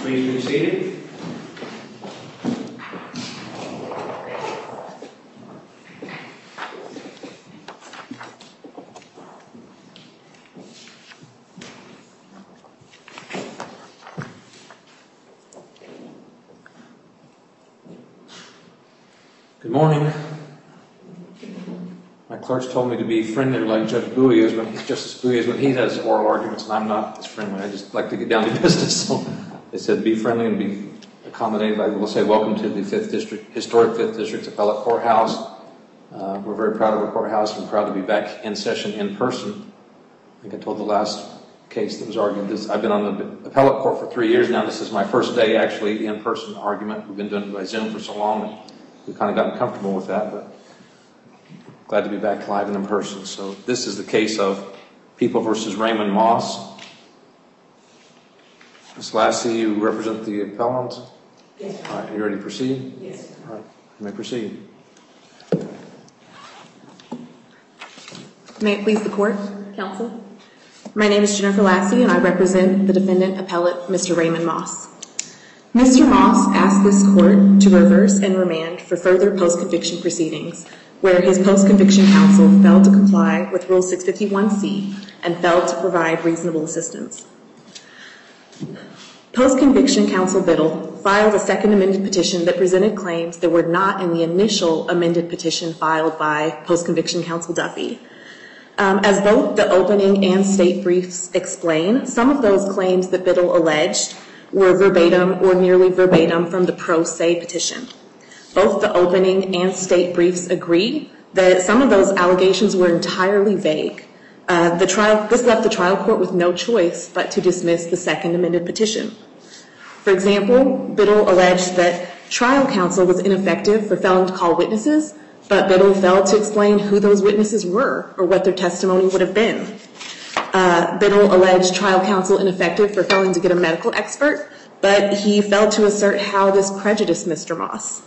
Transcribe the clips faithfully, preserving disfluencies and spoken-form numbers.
Please be seated. Good morning. My clerks told me to be friendly like Judge Bowie is when Justice Bowie is when he does oral arguments, and I'm not as friendly. I just like to get down to business. So they said be friendly and be accommodated. I will say welcome to the Fifth District, historic Fifth District Appellate Courthouse. Uh, we're very proud of our courthouse and proud to be back in session in person. I think I told the last case that was argued this. I've been on the appellate court for three years now. This is my first day actually in person argument. We've been doing it by Zoom for so long, and we've kind of gotten comfortable with that, but glad to be back live and in person. So this is the case of People versus Raymond Moss. Miz Lassie, you represent the appellant? Yes, sir. All right, are you ready to proceed? Yes, sir. All right, you may proceed. May it please the court, counsel? My name is Jennifer Lassie, and I represent the defendant appellate, Mister Raymond Moss. Mister Moss asked this court to reverse and remand for further post-conviction proceedings where his post-conviction counsel failed to comply with Rule six fifty-one C and failed to provide reasonable assistance. Post-conviction counsel Biddle filed a second amended petition that presented claims that were not in the initial amended petition filed by post-conviction counsel Duffy. Um, as both the opening and state briefs explain, some of those claims that Biddle alleged were verbatim or nearly verbatim from the pro se petition. Both the opening and state briefs agree that some of those allegations were entirely vague. Uh, the trial, this left the trial court with no choice but to dismiss the second amended petition. For example, Biddle alleged that trial counsel was ineffective for failing to call witnesses, but Biddle failed to explain who those witnesses were or what their testimony would have been. Uh, Biddle alleged trial counsel ineffective for failing to get a medical expert, but he failed to assert how this prejudiced Mister Moss.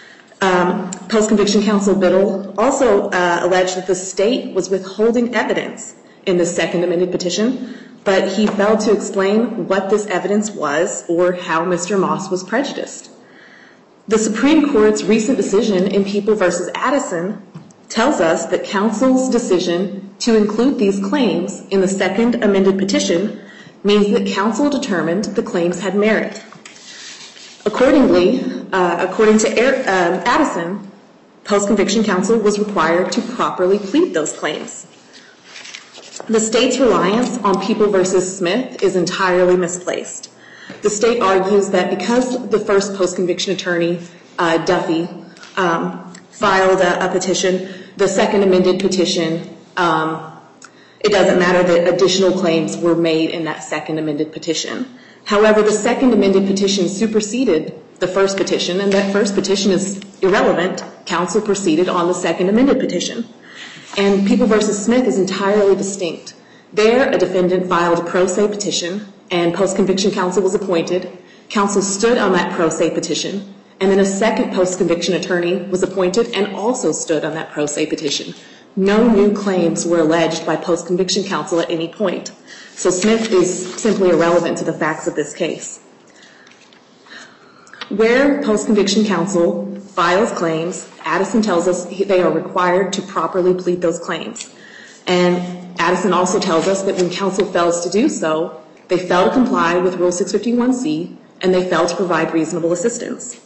Um, Post-conviction counsel Biddle also uh, alleged that the state was withholding evidence in the second amended petition, but he failed to explain what this evidence was or how Mister Moss was prejudiced. The Supreme Court's recent decision in People versus Addison tells us that counsel's decision to include these claims in the second amended petition means that counsel determined the claims had merit. Accordingly, uh, according to Air, um, Addison, post-conviction counsel was required to properly plead those claims. The state's reliance on People versus Smith is entirely misplaced. The state argues that because the first post-conviction attorney, uh, Duffy, um, filed a, a petition, the second amended petition, um, it doesn't matter that additional claims were made in that second amended petition. However, the second amended petition superseded the first petition, and that first petition is irrelevant. Counsel proceeded on the second amended petition. And People versus Smith is entirely distinct. There, a defendant filed a pro se petition, and post-conviction counsel was appointed. Counsel stood on that pro se petition, and then a second post-conviction attorney was appointed and also stood on that pro se petition. No new claims were alleged by post-conviction counsel at any point. So Smith is simply irrelevant to the facts of this case. Where post-conviction counsel files claims, Addison tells us they are required to properly plead those claims. And Addison also tells us that when counsel fails to do so, they fail to comply with Rule six fifty-one C, and they fail to provide reasonable assistance.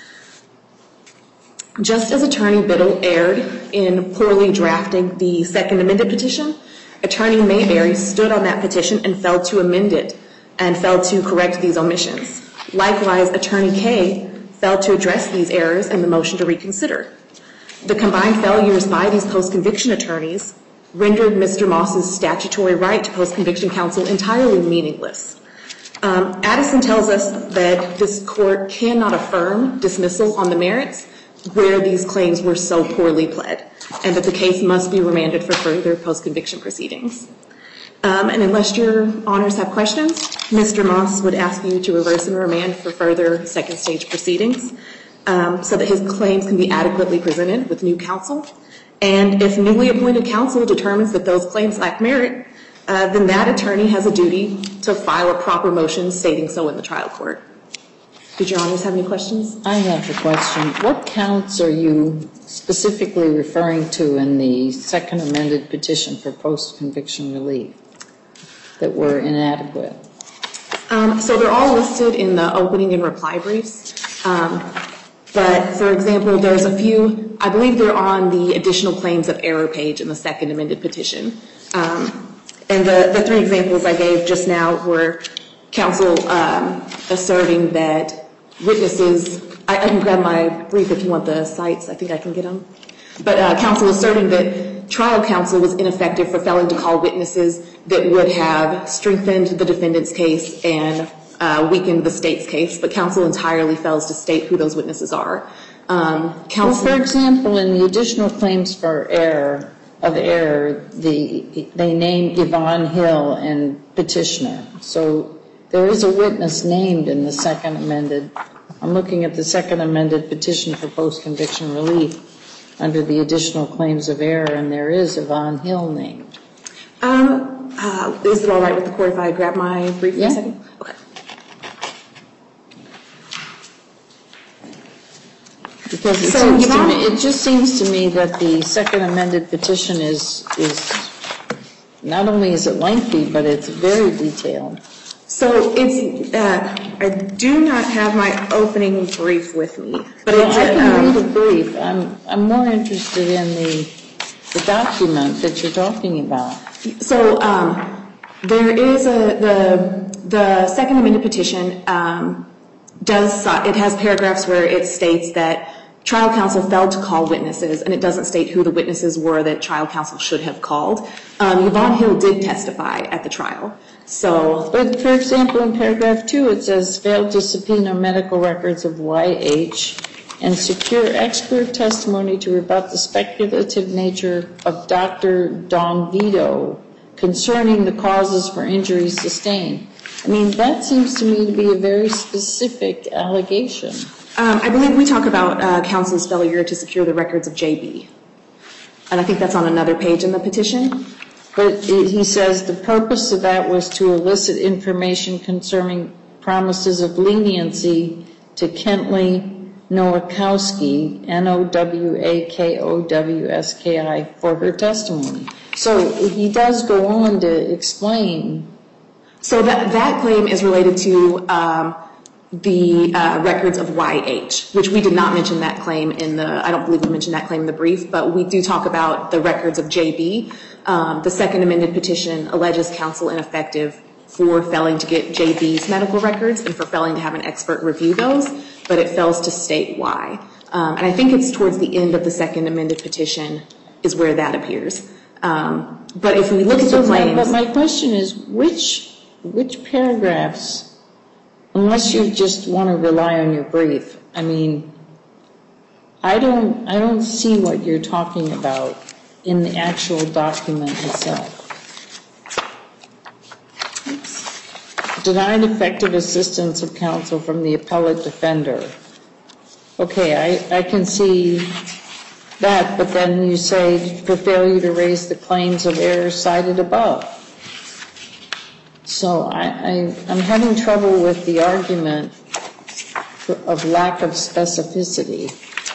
Just as Attorney Biddle erred in poorly drafting the second amended petition, Attorney Mayberry stood on that petition and failed to amend it and failed to correct these omissions. Likewise, Attorney Kay failed to address these errors in the motion to reconsider. The combined failures by these post-conviction attorneys rendered Mister Moss's statutory right to post-conviction counsel entirely meaningless. Um, Addison tells us that this court cannot affirm dismissal on the merits where these claims were so poorly pled, and that the case must be remanded for further post-conviction proceedings. Um, and unless your honors have questions, Mister Moss would ask you to reverse and remand for further second stage proceedings um, so that his claims can be adequately presented with new counsel. And if newly appointed counsel determines that those claims lack merit, uh, then that attorney has a duty to file a proper motion stating so in the trial court. Did Your Honors have any questions? I have a question. What counts are you specifically referring to in the second amended petition for post-conviction relief that were inadequate? Um, so they're all listed in the opening and reply briefs. Um, but, for example, there's a few, I believe they're on the additional claims of error page in the second amended petition. Um, and the, the three examples I gave just now were counsel um, asserting that witnesses, I, I can grab my brief if you want the cites, I think I can get them. But uh, counsel asserting that trial counsel was ineffective for failing to call witnesses that would have strengthened the defendant's case and uh, weakened the state's case, but counsel entirely fails to state who those witnesses are. Um, counsel, well, for example, in the additional claims for error, of error, the, they named Yvonne Hill and petitioner. So there is a witness named in the second amended. I'm looking at the second amended petition for post-conviction relief under the additional claims of error, and there is Yvonne Hill named. Um, uh, is it all right with the court if I grab my brief yeah. for a second? Okay. Because it, so seems Yvonne, to me, it just seems to me that the second amended petition is is not only is it lengthy, but it's very detailed. So it's, uh, I do not have my opening brief with me. But well, it's, I can um, read a brief. I'm, I'm more interested in the, the document that you're talking about. So um, there is a, the, the second amended petition um, does, it has paragraphs where it states that trial counsel failed to call witnesses, and it doesn't state who the witnesses were that trial counsel should have called. Um, Yvonne Hill did testify at the trial. So, but for example, in paragraph two, it says failed to subpoena medical records of Y H and secure expert testimony to rebut the speculative nature of Doctor Don Vito concerning the causes for injuries sustained. I mean, that seems to me to be a very specific allegation. Um, I believe we talk about uh, counsel's failure to secure the records of J B. And I think that's on another page in the petition. But he says the purpose of that was to elicit information concerning promises of leniency to Kentley Nowakowski, N O W A K O W S K I, for her testimony. So he does go on to explain. So that, that claim is related to um, the uh, records of Y H, which we did not mention that claim in the, I don't believe we mentioned that claim in the brief, but we do talk about the records of J B. Um, the second amended petition alleges counsel ineffective for failing to get J B's medical records and for failing to have an expert review those, but it fails to state why. Um, and I think it's towards the end of the second amended petition is where that appears. Um, but if we look at the claims... But my question is, which, which paragraphs, unless you just want to rely on your brief, I mean, I don't, I don't see what you're talking about in the actual document itself. Denied effective assistance of counsel from the appellate defender. Okay, I, I can see that, but then you say for failure to raise the claims of error cited above. So I, I, I'm having trouble with the argument for, of lack of specificity.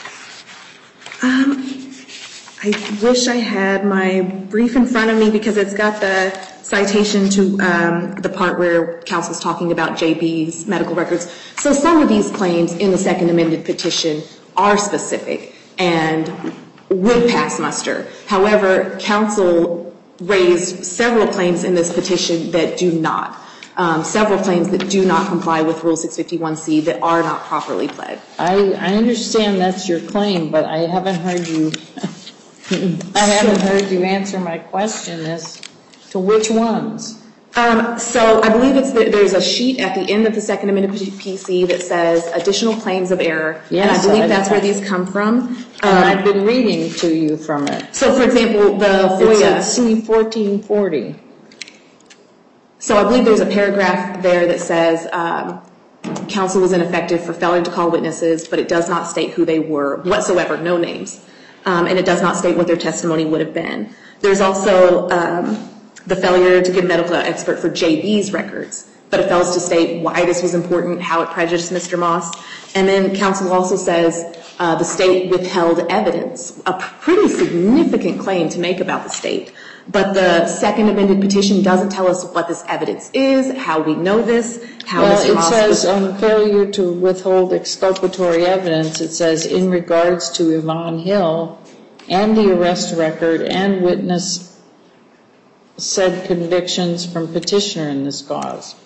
Um, I wish I had my brief in front of me because it's got the citation to um, the part where counsel's talking about J B's medical records. So some of these claims in the second amended petition are specific and would pass muster. However, counsel raised several claims in this petition that do not. Um, several claims that do not comply with Rule six fifty-one C that are not properly pled. I, I understand that's your claim, but I haven't heard you I haven't heard you answer my question as to which ones. Um, so I believe it's the, there's a sheet at the end of the second amendment P C that says additional claims of error, yes, and I believe I, that's where these come from. Um, and I've been reading to you from it. So, for example, the It's FOIA. at C fourteen forty. So I believe there's a paragraph there that says um, counsel was ineffective for failing to call witnesses, but it does not state who they were whatsoever, no names. Um, and it does not state what their testimony would have been. There's also um, the failure to get a medical expert for J B's records. but it fails to state why this was important, how it prejudiced Mister Moss. And then counsel also says uh, the state withheld evidence, a pretty significant claim to make about the state. But the second amended petition doesn't tell us what this evidence is, how we know this, how well, Mister Moss... Well, it says was, on failure to withhold exculpatory evidence, it says in regards to Yvonne Hill and the arrest record and witness said convictions from petitioner in this cause.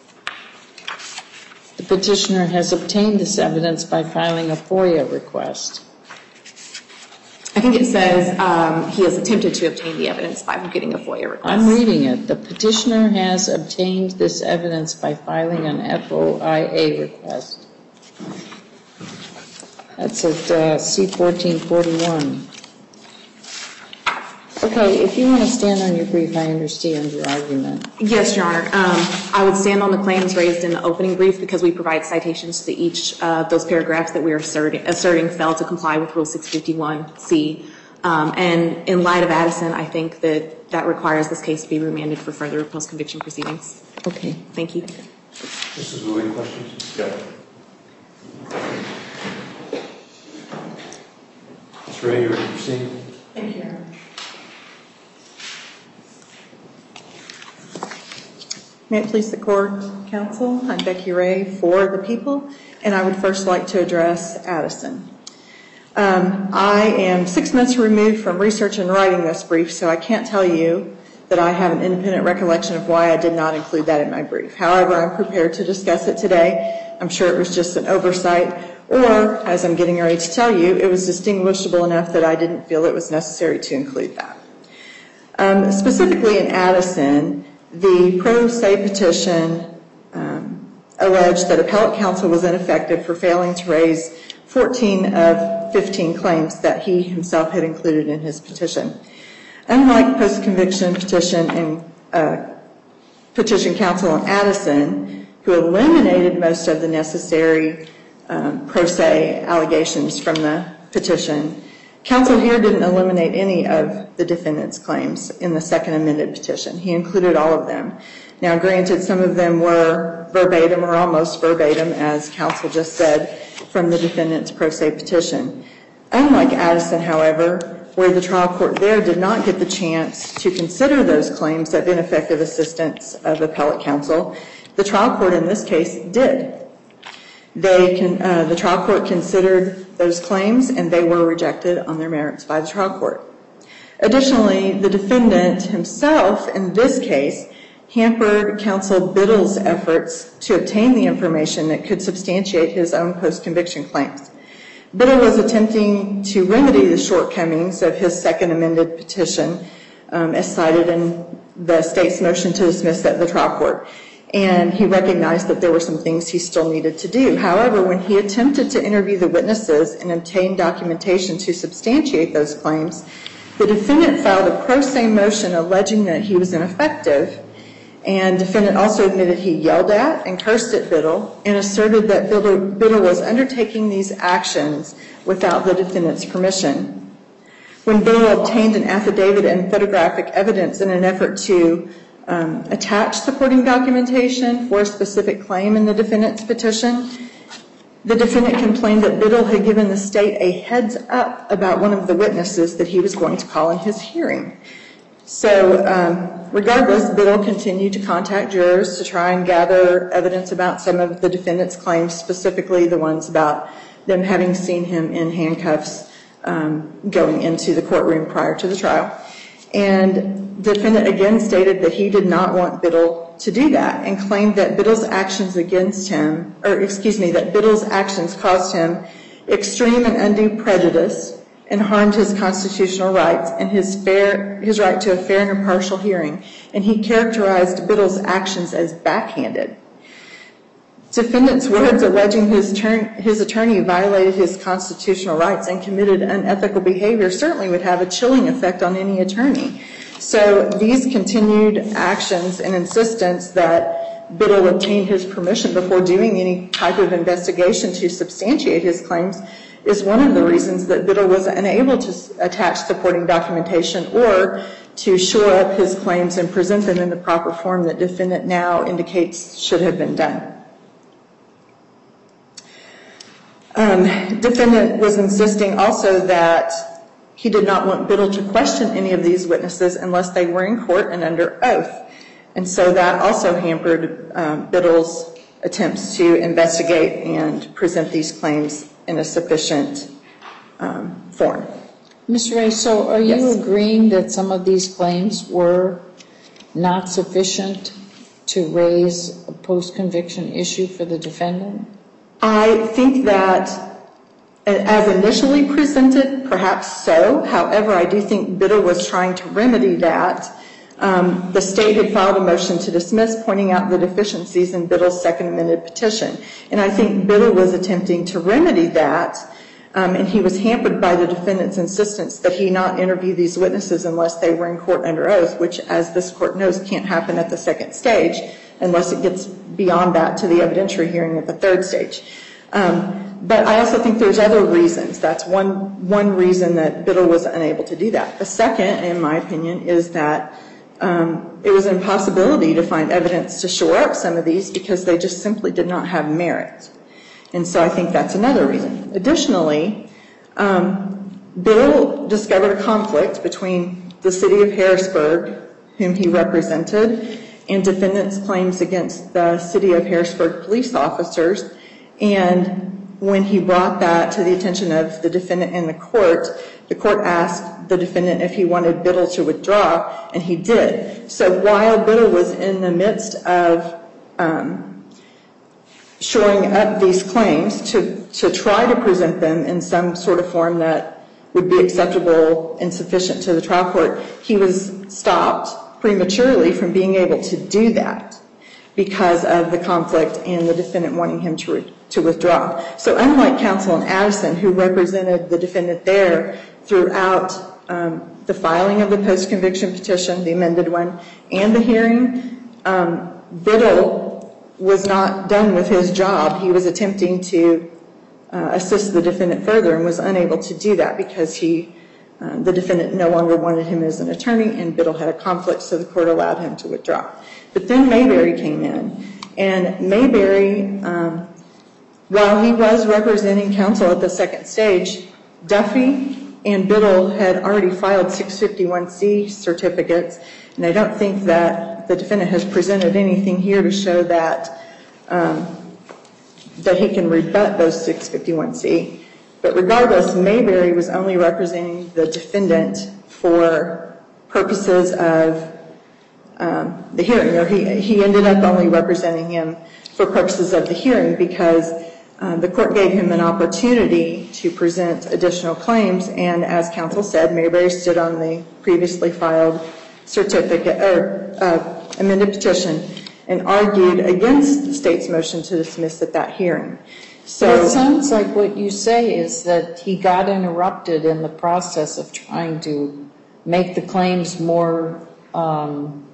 The petitioner has obtained this evidence by filing a FOIA request. I think it says um, he has attempted to obtain the evidence by getting a FOIA request. I'm reading it. The petitioner has obtained this evidence by filing an F O I A request. That's at uh, C fourteen forty-one. Okay, if you want to stand on your brief, I understand your argument. Yes, Your Honor. Um, I would stand on the claims raised in the opening brief because we provide citations to each of uh, those paragraphs that we are asserting, asserting failed to comply with Rule six fifty-one C. Um, and in light of Addison, I think that that requires this case to be remanded for further post-conviction proceedings. Okay. Thank you. Missus Wu, any questions? Yeah. Miz Ray, you ready to proceed? Thank you, Your Honor. May it please the court, counsel, I'm Becky Ray for the people, and I would first like to address Addison. Um, I am six months removed from research and writing this brief, so I can't tell you that I have an independent recollection of why I did not include that in my brief. However, I'm prepared to discuss it today. I'm sure it was just an oversight, or, as I'm getting ready to tell you, it was distinguishable enough that I didn't feel it was necessary to include that. Um, specifically in Addison, the pro se petition um, alleged that appellate counsel was ineffective for failing to raise fourteen of fifteen claims that he himself had included in his petition. Unlike post-conviction petition and uh, petition counsel in Addison, who eliminated most of the necessary um, pro se allegations from the petition, counsel here didn't eliminate any of the defendant's claims in the second amended petition. He included all of them. Now, granted, some of them were verbatim or almost verbatim, as counsel just said, from the defendant's pro se petition. Unlike Addison, however, where the trial court there did not get the chance to consider those claims of ineffective assistance of appellate counsel, the trial court in this case did. They can, uh, the trial court considered those claims, and they were rejected on their merits by the trial court. Additionally, the defendant himself, in this case, hampered counsel Biddle's efforts to obtain the information that could substantiate his own post-conviction claims. Biddle was attempting to remedy the shortcomings of his second amended petition, um, as cited in the state's motion to dismiss at the trial court. And he recognized that there were some things he still needed to do. However, when he attempted to interview the witnesses and obtain documentation to substantiate those claims, the defendant filed a pro se motion alleging that he was ineffective, and the defendant also admitted he yelled at and cursed at Biddle and asserted that Biddle, Biddle was undertaking these actions without the defendant's permission. When Biddle obtained an affidavit and photographic evidence in an effort to Um, attach supporting documentation for a specific claim in the defendant's petition, the defendant complained that Biddle had given the state a heads up about one of the witnesses that he was going to call in his hearing. So um, regardless, Biddle continued to contact jurors to try and gather evidence about some of the defendant's claims, specifically the ones about them having seen him in handcuffs um, going into the courtroom prior to the trial. And the defendant again stated that he did not want Biddle to do that and claimed that Biddle's actions against him, or excuse me, that Biddle's actions caused him extreme and undue prejudice and harmed his constitutional rights and his fair, his right to a fair and impartial hearing. And he characterized Biddle's actions as backhanded. Defendant's words alleging his, turn, his attorney violated his constitutional rights and committed unethical behavior certainly would have a chilling effect on any attorney. So these continued actions and insistence that Biddle obtain his permission before doing any type of investigation to substantiate his claims is one of the reasons that Biddle was unable to attach supporting documentation or to shore up his claims and present them in the proper form that defendant now indicates should have been done. Um, defendant was insisting also that he did not want Biddle to question any of these witnesses unless they were in court and under oath. And so that also hampered um, Biddle's attempts to investigate and present these claims in a sufficient um, form. Miz Ray, so are you Yes. agreeing that some of these claims were not sufficient to raise a post-conviction issue for the defendant? I think that as initially presented, perhaps so. However, I do think Biddle was trying to remedy that. Um, the state had filed a motion to dismiss, pointing out the deficiencies in Biddle's second amended petition. And I think Biddle was attempting to remedy that, um, and he was hampered by the defendant's insistence that he not interview these witnesses unless they were in court under oath, which, as this court knows, can't happen at the second stage unless it gets beyond that to the evidentiary hearing at the third stage. Um, but I also think there's other reasons. That's one, one reason that Biddle was unable to do that. The second, in my opinion, is that um, it was an impossibility to find evidence to shore up some of these because they just simply did not have merit. And so I think that's another reason. Additionally, um, Biddle discovered a conflict between the city of Harrisburg, whom he represented, and defendants' claims against the city of Harrisburg police officers. And when he brought that to the attention of the defendant in the court, the court asked the defendant if he wanted Biddle to withdraw, and he did. So while Biddle was in the midst of um, shoring up these claims to, to try to present them in some sort of form that would be acceptable and sufficient to the trial court, he was stopped prematurely from being able to do that because of the conflict and the defendant wanting him to, re- to withdraw. So unlike counsel in Addison, who represented the defendant there throughout um, the filing of the post-conviction petition, the amended one, and the hearing, um, Biddle was not done with his job. He was attempting to uh, assist the defendant further and was unable to do that because he Uh, the defendant no longer wanted him as an attorney, and Biddle had a conflict, so the court allowed him to withdraw. But then Mayberry came in, and Mayberry, um, while he was representing counsel at the second stage, Duffy and Biddle had already filed six fifty-one C certificates, and I don't think that the defendant has presented anything here to show that um, that he can rebut those six fifty-one C. But regardless, Mayberry was only representing the defendant for purposes of um, the hearing, or he, he ended up only representing him for purposes of the hearing because uh, the court gave him an opportunity to present additional claims, and as counsel said, Mayberry stood on the previously filed certificate or uh, amended petition and argued against the state's motion to dismiss at that hearing. So it sounds like what you say is that he got interrupted in the process of trying to make the claims more um,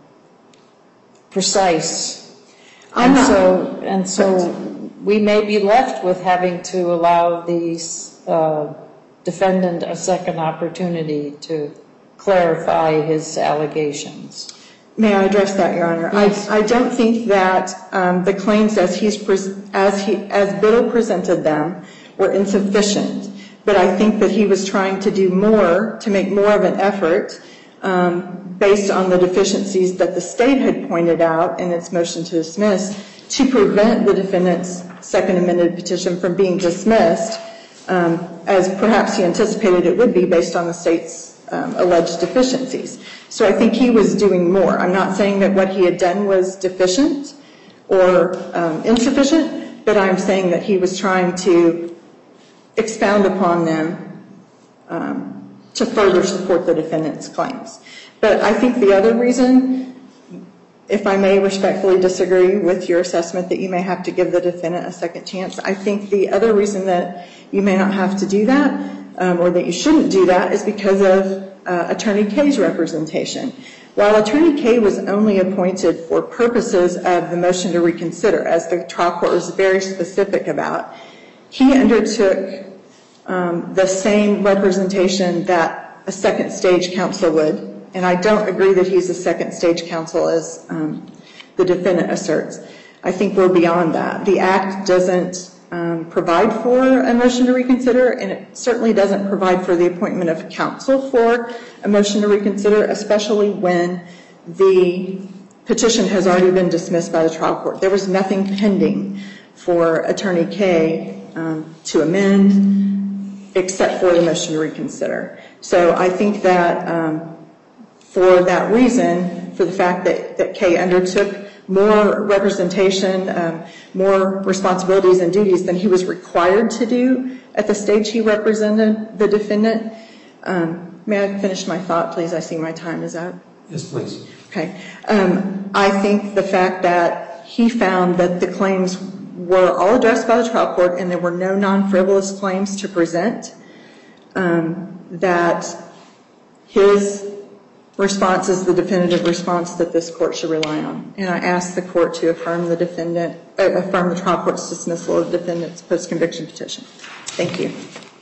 precise. I'm and not, so and so we may be left with having to allow the uh, defendant a second opportunity to clarify his allegations. May I address that, Your Honor? Yes. I, I don't think that um, the claims as he's pres- as he as Biddle presented them were insufficient, but I think that he was trying to do more to make more of an effort um, based on the deficiencies that the state had pointed out in its motion to dismiss to prevent the defendant's second amended petition from being dismissed, um, as perhaps he anticipated it would be based on the state's um, alleged deficiencies. So I think he was doing more. I'm not saying that what he had done was deficient or um, insufficient, but I'm saying that he was trying to expound upon them um, to further support the defendant's claims. But I think the other reason, if I may respectfully disagree with your assessment that you may have to give the defendant a second chance, I think the other reason that you may not have to do that um, or that you shouldn't do that is because of Uh, Attorney Kay's representation. While Attorney Kay was only appointed for purposes of the motion to reconsider, as the trial court was very specific about, he undertook um, the same representation that a second stage counsel would and I don't agree that he's a second stage counsel as um, the defendant asserts. I think we're beyond that. The Act doesn't um, provide for a motion to reconsider, and it certainly doesn't provide for the appointment of counsel for a motion to reconsider, especially when the petition has already been dismissed by the trial court. There was nothing pending for Attorney Kaye um, to amend except for the motion to reconsider. So I think that um, for that reason, for the fact that, that Kaye undertook more representation, um, more responsibilities and duties than he was required to do at the stage he represented the defendant. Um, may I finish my thought, please? I see my time is up. Yes, please. Okay. Um, I think the fact that he found that the claims were all addressed by the trial court and there were no non-frivolous claims to present, um, that his response is the definitive response that this court should rely on. And I ask the court to affirm the defendant, uh, affirm the trial court's dismissal of the defendant's post-conviction petition. Thank you.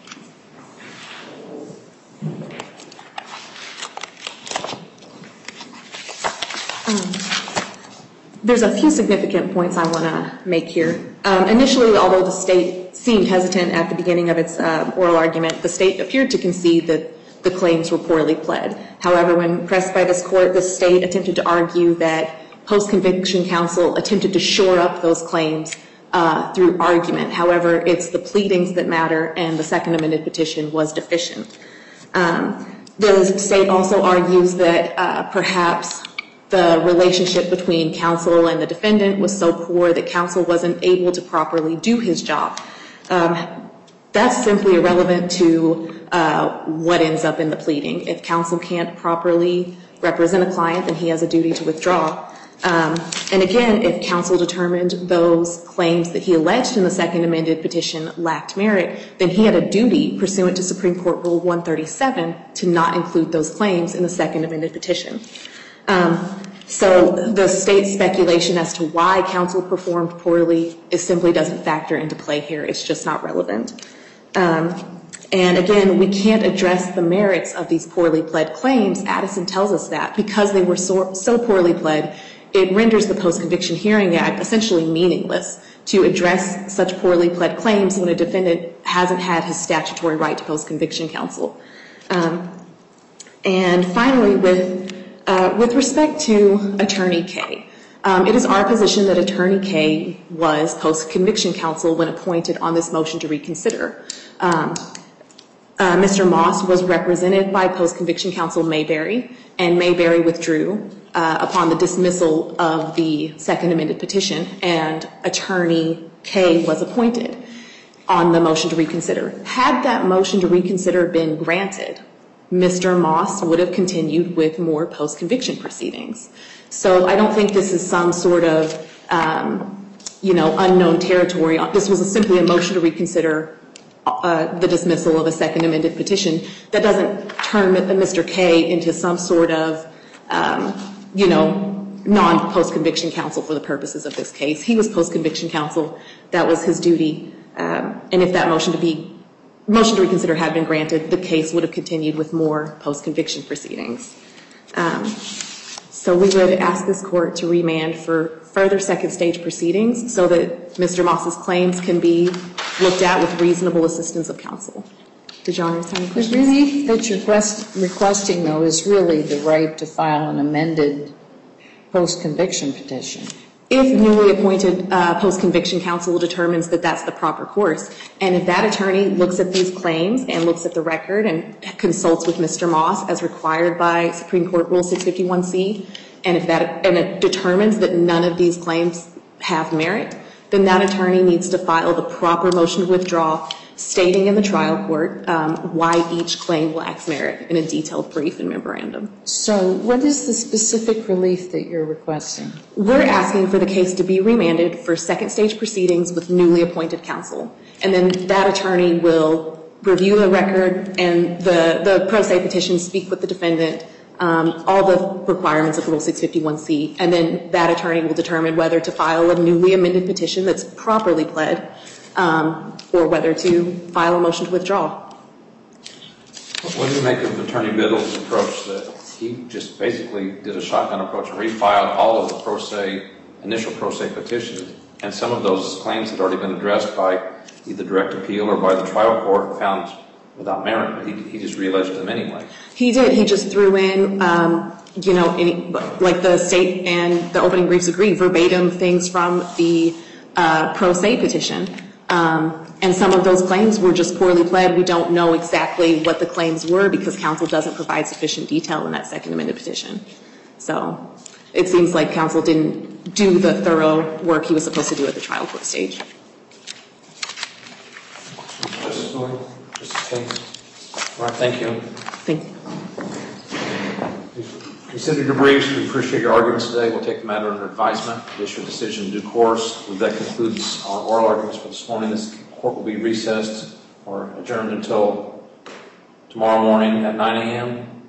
Um, there's a few significant points I want to make here. Um, initially, although the state seemed hesitant at the beginning of its uh, oral argument, the state appeared to concede that the claims were poorly pled. However, when pressed by this court, the state attempted to argue that post-conviction counsel attempted to shore up those claims uh, through argument. However, it's the pleadings that matter, and the second amended petition was deficient. Um, the state also argues that uh, perhaps the relationship between counsel and the defendant was so poor that counsel wasn't able to properly do his job. Um, that's simply irrelevant to uh, what ends up in the pleading. If counsel can't properly represent a client, then he has a duty to withdraw. Um, and again, if counsel determined those claims that he alleged in the second amended petition lacked merit, then he had a duty pursuant to Supreme Court Rule one thirty-seven to not include those claims in the second amended petition. Um, so the state's speculation as to why counsel performed poorly is simply doesn't factor into play here. It's just not relevant. Um, and again, we can't address the merits of these poorly pled claims. Addison tells us that because they were so, so poorly pled, it renders the Post-Conviction Hearing Act essentially meaningless to address such poorly pled claims when a defendant hasn't had his statutory right to post-conviction counsel. Um, and finally, with uh, with respect to Attorney Kaye, um, it is our position that Attorney Kaye was post-conviction counsel when appointed on this motion to reconsider. Um, uh, Mister Moss was represented by post-conviction counsel Mayberry, and Mayberry withdrew uh, upon the dismissal of the second amended petition, and Attorney Kaye was appointed on the motion to reconsider. Had that motion to reconsider been granted, Mister Moss would have continued with more post-conviction proceedings. So I don't think this is some sort of, um, you know, unknown territory. This was a, simply a motion to reconsider uh, the dismissal of a second amended petition. That doesn't turn Mister Kaye into some sort of, um, you know, non-post-conviction counsel for the purposes of this case. He was post-conviction counsel. That was his duty. Um, and if that motion to be motion to reconsider had been granted, the case would have continued with more post-conviction proceedings. Um, so we would ask this court to remand for further second stage proceedings so that Mister Moss's claims can be looked at with reasonable assistance of counsel. Did Your Honor have any questions? The relief that you're request, requesting, though, is really the right to file an amended post-conviction petition. If newly appointed uh, post-conviction counsel determines that that's the proper course, and if that attorney looks at these claims and looks at the record and consults with Mister Moss as required by Supreme Court Rule six fifty-one C, and if that and it determines that none of these claims have merit, then that attorney needs to file the proper motion to withdraw, stating in the trial court um, why each claim lacks merit in a detailed brief and memorandum. So what is the specific relief that you're requesting? We're asking for the case to be remanded for second stage proceedings with newly appointed counsel. And then that attorney will review the record and the, the pro se petition, speak with the defendant, um, all the requirements of Rule six fifty-one C, and then that attorney will determine whether to file a newly amended petition that's properly pled, um, or whether to file a motion to withdraw. What do you make of Attorney Biddle's approach that he just basically did a shotgun approach and refiled all of the pro se, initial pro se petitions. And some of those claims had already been addressed by either direct appeal or by the trial court, found without merit, but he, he just realleged them anyway. He did. He just threw in, um, you know, any, like the state and the opening briefs agree, verbatim things from the uh, pro se petition. Um, and some of those claims were just poorly pled. We don't know exactly what the claims were because counsel doesn't provide sufficient detail in that second amended petition. So it seems like counsel didn't do the thorough work he was supposed to do at the trial court stage. Justice Bowie? Justice Hayes? All right, thank you. Thank you. Consider your briefs. We appreciate your arguments today. We'll take the matter under advisement, issue a decision in due course. That concludes our oral arguments for this morning. This court will be recessed or adjourned until tomorrow morning at nine a.m.